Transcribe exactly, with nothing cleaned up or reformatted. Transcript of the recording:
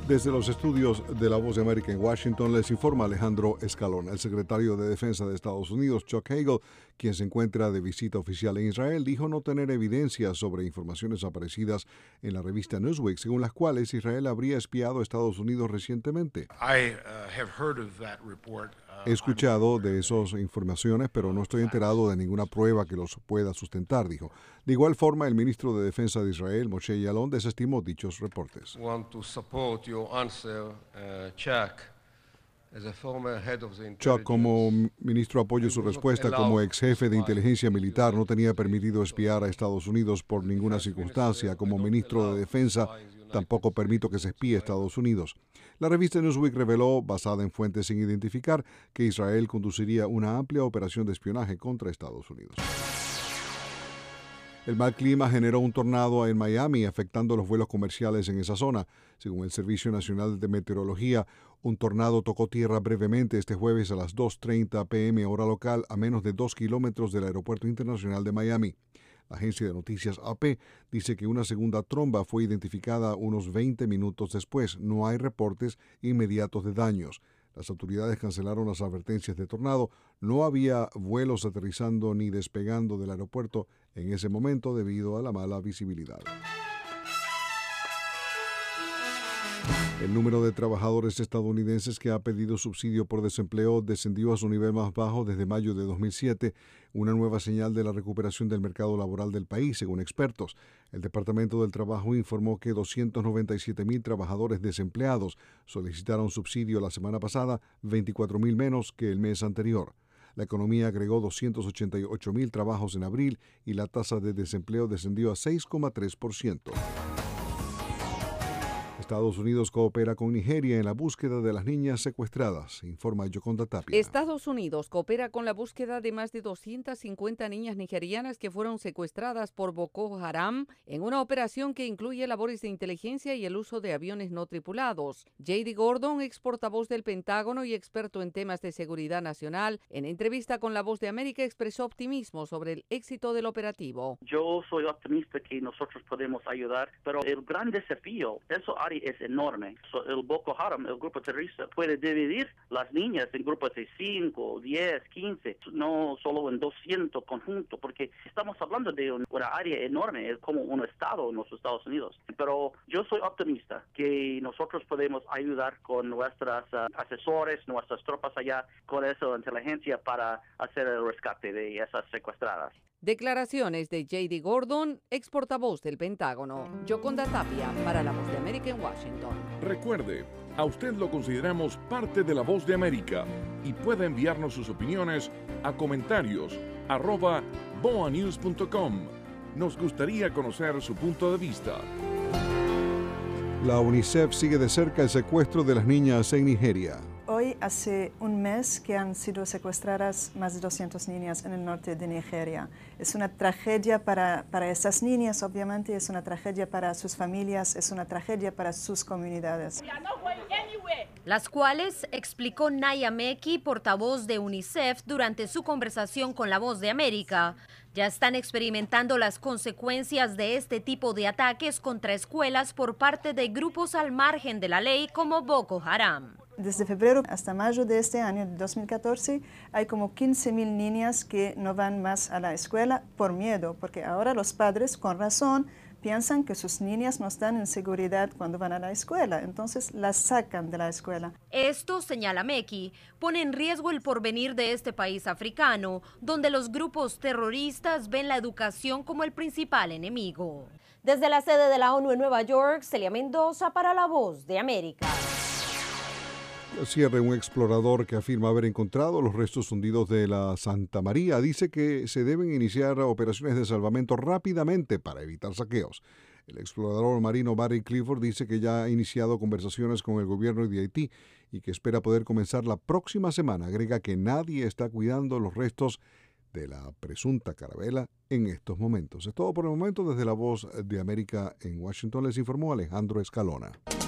Desde los estudios de La Voz de América en Washington les informa Alejandro Escalona. El secretario de Defensa de Estados Unidos, Chuck Hagel, quien se encuentra de visita oficial en Israel, dijo no tener evidencia sobre informaciones aparecidas en la revista Newsweek, según las cuales Israel habría espiado a Estados Unidos recientemente. I, uh, have heard of that report. He escuchado de esas informaciones, pero no estoy enterado de ninguna prueba que los pueda sustentar, dijo. De igual forma, el ministro de Defensa de Israel, Moshe Yaalon, desestimó dichos reportes. Want to support your answer, uh, Chuck. As a former head of the Chuck, como ministro, apoyo su respuesta. Como ex jefe de inteligencia militar, no tenía permitido espiar a Estados Unidos por ninguna circunstancia. Como ministro de Defensa, tampoco permito que se espíe a Estados Unidos. La revista Newsweek reveló, basada en fuentes sin identificar, que Israel conduciría una amplia operación de espionaje contra Estados Unidos. El mal clima generó un tornado en Miami, afectando los vuelos comerciales en esa zona. Según el Servicio Nacional de Meteorología, un tornado tocó tierra brevemente este jueves a las dos treinta p m hora local, a menos de dos kilómetros del Aeropuerto Internacional de Miami. La agencia de noticias A P dice que una segunda tromba fue identificada unos veinte minutos después. No hay reportes inmediatos de daños. Las autoridades cancelaron las advertencias de tornado. No había vuelos aterrizando ni despegando del aeropuerto en ese momento debido a la mala visibilidad. El número de trabajadores estadounidenses que ha pedido subsidio por desempleo descendió a su nivel más bajo desde mayo de dos mil siete, una nueva señal de la recuperación del mercado laboral del país, según expertos. El Departamento del Trabajo informó que doscientos noventa y siete mil trabajadores desempleados solicitaron subsidio la semana pasada, veinticuatro mil menos que el mes anterior. La economía agregó doscientos ochenta y ocho mil trabajos en abril y la tasa de desempleo descendió a seis coma tres por ciento. Estados Unidos coopera con Nigeria en la búsqueda de las niñas secuestradas, informa Yoconda Tapia. Estados Unidos coopera con la búsqueda de más de doscientas cincuenta niñas nigerianas que fueron secuestradas por Boko Haram en una operación que incluye labores de inteligencia y el uso de aviones no tripulados. J D Gordon, ex portavoz del Pentágono y experto en temas de seguridad nacional, en entrevista con La Voz de América expresó optimismo sobre el éxito del operativo. Yo soy optimista que nosotros podemos ayudar, pero el gran desafío, eso es enorme. So, el Boko Haram, el grupo terrorista, puede dividir las niñas en grupos de cinco, diez, quince, no solo en doscientos conjuntos, porque estamos hablando de un, una área enorme, es como un estado en los Estados Unidos. Pero yo soy optimista que nosotros podemos ayudar con nuestros uh, asesores, nuestras tropas allá, con esa inteligencia para hacer el rescate de esas secuestradas. Declaraciones de J D Gordon, ex portavoz del Pentágono. Yoconda Tapia, para La Voz de América en Washington. Recuerde, a usted lo consideramos parte de La Voz de América y puede enviarnos sus opiniones a comentarios arroba boanews punto com. Nos gustaría conocer su punto de vista. La UNICEF sigue de cerca el secuestro de las niñas en Nigeria. Hoy hace un mes que han sido secuestradas más de doscientas niñas en el norte de Nigeria. Es una tragedia para, para estas niñas, obviamente, es una tragedia para sus familias, es una tragedia para sus comunidades. Las cuales explicó Naya Meki, portavoz de UNICEF, durante su conversación con La Voz de América. Ya están experimentando las consecuencias de este tipo de ataques contra escuelas por parte de grupos al margen de la ley como Boko Haram. Desde febrero hasta mayo de este año, de dos mil catorce, hay como quince mil niñas que no van más a la escuela por miedo, porque ahora los padres, con razón, piensan que sus niñas no están en seguridad cuando van a la escuela, entonces las sacan de la escuela. Esto, señala Meki, pone en riesgo el porvenir de este país africano, donde los grupos terroristas ven la educación como el principal enemigo. Desde la sede de la ONU en Nueva York, Celia Mendoza para La Voz de América. Cierre, un explorador que afirma haber encontrado los restos hundidos de la Santa María, dice que se deben iniciar operaciones de salvamento rápidamente para evitar saqueos. El explorador marino Barry Clifford dice que ya ha iniciado conversaciones con el gobierno de Haití y que espera poder comenzar la próxima semana. Agrega que nadie está cuidando los restos de la presunta carabela en estos momentos. Es todo por el momento. Desde La Voz de América en Washington les informó Alejandro Escalona.